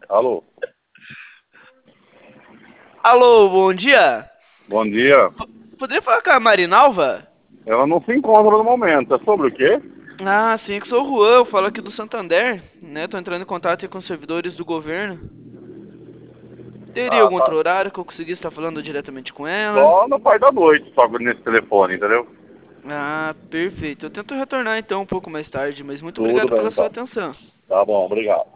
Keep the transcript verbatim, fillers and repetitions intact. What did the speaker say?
Alô? Alô, bom dia. Bom dia. Poderia falar com a Marinalva? Ela não se encontra no momento. É sobre o quê? Ah, sim, que sou o Juan, eu falo aqui do Santander, né? Tô entrando em contato aí com os servidores do governo. Teria Ah, algum tá. outro horário que eu conseguisse estar falando diretamente com ela? Só no pai da noite, só nesse telefone, entendeu? Ah, perfeito. Eu tento retornar então um pouco mais tarde, mas muito Tudo obrigado bem, pela sua então. atenção. Tá bom, obrigado.